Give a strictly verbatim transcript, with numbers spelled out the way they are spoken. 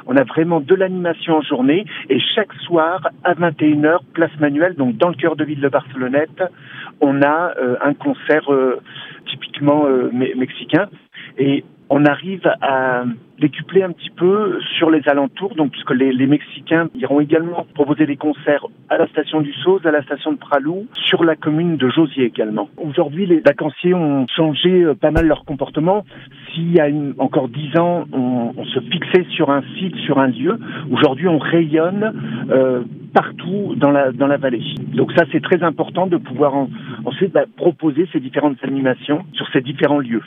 On a vraiment de l'animation en journée et chaque soir à vingt et une heures, place Manuel, donc dans le cœur de ville de Barcelonnette, on a euh, un concert euh, typiquement euh, me- mexicain et on arrive à décupler un petit peu sur les alentours, donc puisque les, les Mexicains iront également proposer des concerts à la station du Sauz, à la station de Pralou, sur la commune de Jauziers également. Aujourd'hui, les vacanciers ont changé euh, pas mal leur comportement. S'il y a une, encore dix ans, on, on se fixait sur un site, sur un lieu, aujourd'hui on rayonne euh, partout dans la, dans la vallée. Donc ça, c'est très important de pouvoir en, ensuite bah, proposer ces différentes animations sur ces différents lieux.